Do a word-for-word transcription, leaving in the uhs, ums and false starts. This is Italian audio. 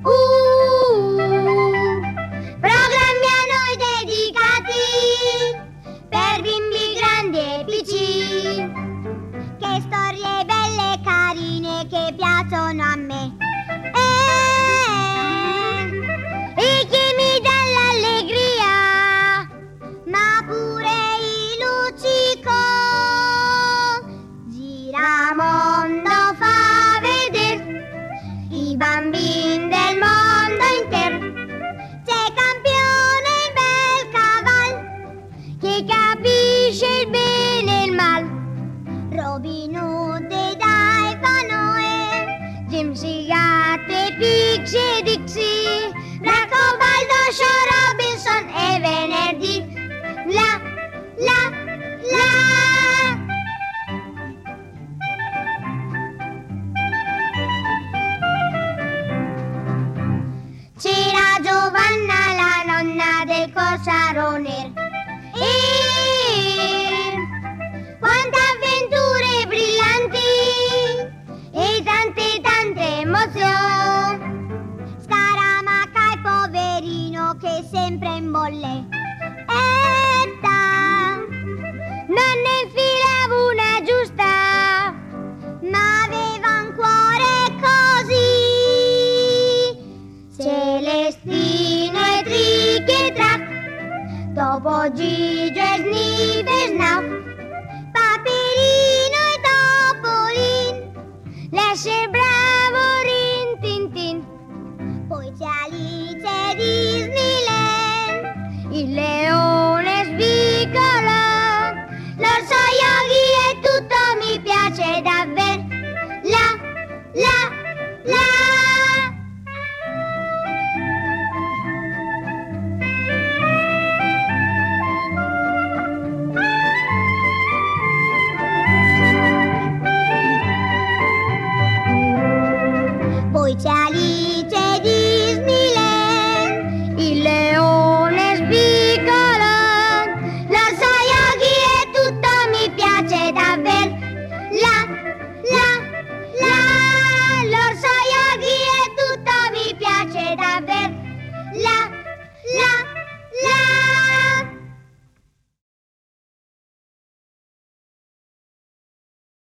Uh, programmi a noi dedicati per bimbi grandi e piccini. Che storie belle e carine che piacciono a me. E, e che mi dà l'allegria, ma pure i luccico. Giramondo fa vedere i bambini del mondo intero. C'è Campione, il bel cavallo, che capisce il bene e il mal. Robin Hood e Ivanhoe, Jimmy Gatte, Pixie e Dixie, Raccobaldo, Shaw Robinson e venerdì. La, la, la. C'era Giovanna, la nonna del Corsaro Nero. E quante avventure brillanti e tante tante emozioni. Scaramacca, il poverino che sempre in bolletta non ne infilava una giusta, ma aveva un cuore così celestino e tric e trac. Dopo Gigio e Sniff e Snaff, Paperino e Topolin, Lascia bravo Rin Tin Tin. Poi c'è Alice e Disneyland, il leone svicolò, l'orso Yogi e tutto mi piace davvero. La, la, la. Poi c'è Alice